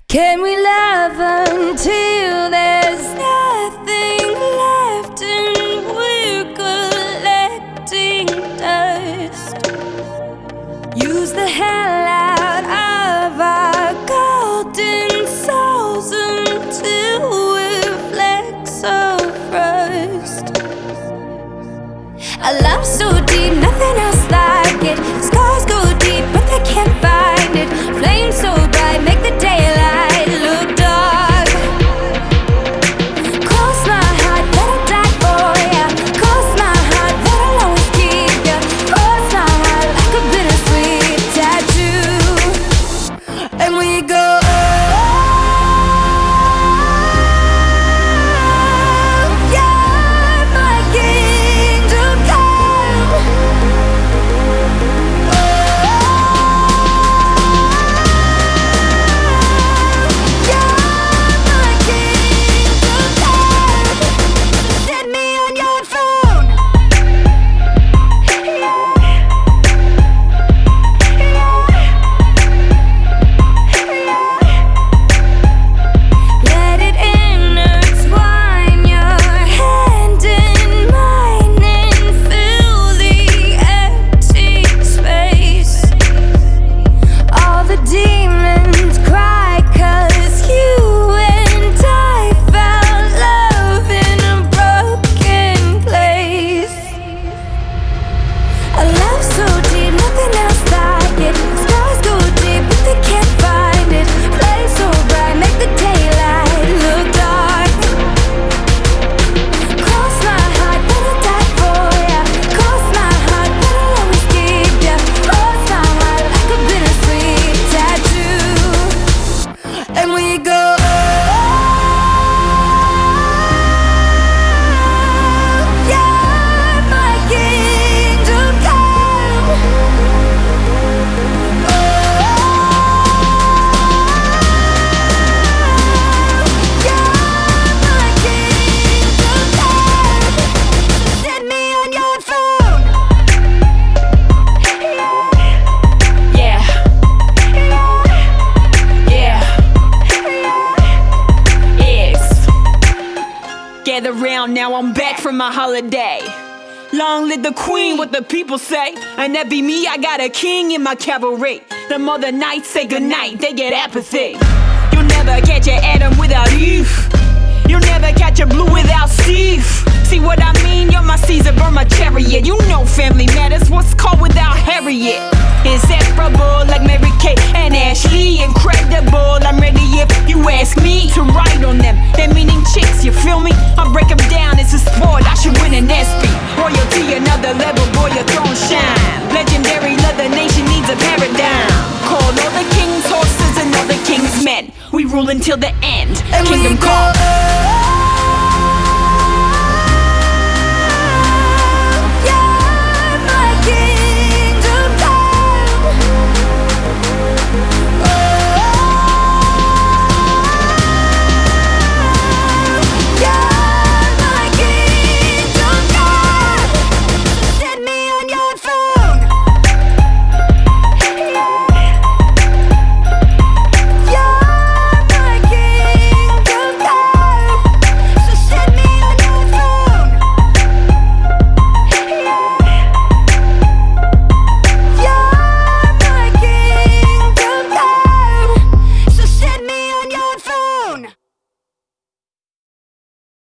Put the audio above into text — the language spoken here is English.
Can we love until there's nothing left and we're collecting dust? Use the hell out of our golden souls until we're flecks of rust. A love so deep, nothing else like it. Scars go deep, but they can't find it. Flames so bright, make the daylight look dark. Cross my heart, that I'll die for ya. Cross my heart, that I'll always keep ya. Cross my heart like a bittersweet tattoo. And we go. Gather round, now I'm back from my holiday. Long live the queen, what the people say. And that be me, I got a king in my cavalry. The mother knights say goodnight, they get apathy. You'll never catch an Adam without Eve. You'll never catch a Blue without Steve. See what I mean? You're my Caesar, burn my chariot. You know family matters, what's called without Harriet? Inseparable like Mary Kate and Ashley. Incredible, I'm ready if you ask me to write on them. They're meaning chicks, you feel me? I'll break them down, it's a sport, I should win an ESPY. Royalty, another level, boy, your throne shine. Legendary, leather nation needs a paradigm. Call all the king's horses and all the king's men. We rule until the end, And kingdom come.